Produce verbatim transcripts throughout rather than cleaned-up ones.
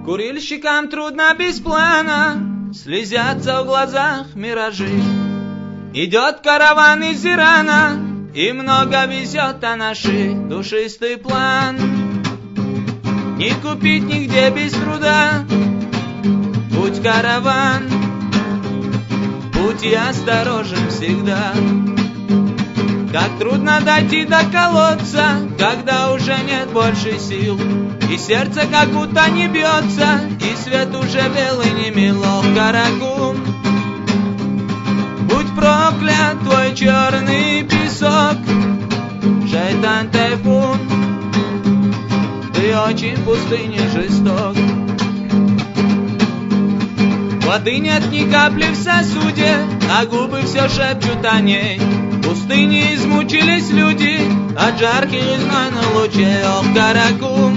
Курильщикам трудно без плана, слезятся в глазах миражи. Идет караван из Ирана, и много везет о наши душистый план. Не купить нигде без труда, путь караван, путь и осторожен всегда. Как трудно дойти до колодца, когда уже нет больше сил, и сердце как будто не бьется, и свет уже белый не мило. Карагум, будь проклят твой черный песок, шайтан тайфун, ты очень в пустыне жесток. Воды нет ни капли в сосуде, а губы все шепчут о ней. В пустыне измучились люди от жарких и знойных лучей. Ох, Карагум,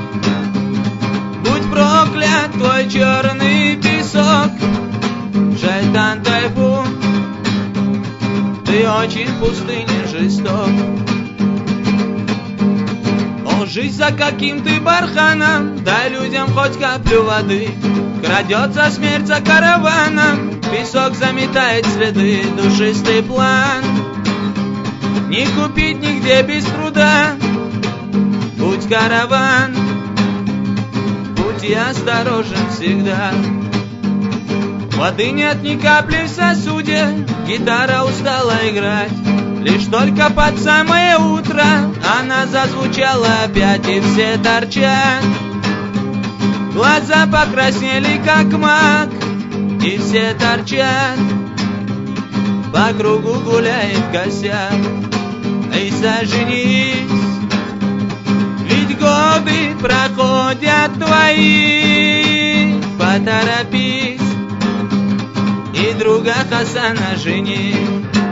будь проклят твой черный песок, шайтан тайфун, ты очень в пустыне жесток. О, жизнь за каким ты барханом, дай людям хоть каплю воды. Крадется смерть за караваном, песок заметает следы, душистый план. Не купить нигде без труда, путь караван, путь и осторожен всегда. Воды нет ни капли в сосуде, гитара устала играть. Лишь только под самое утро она зазвучала опять, и все торчат. Глаза покраснели, как мак, и все торчат. По кругу гуляет косяк. И сожнись, ведь годы проходят твои. Поторопись и друга Хасана жени.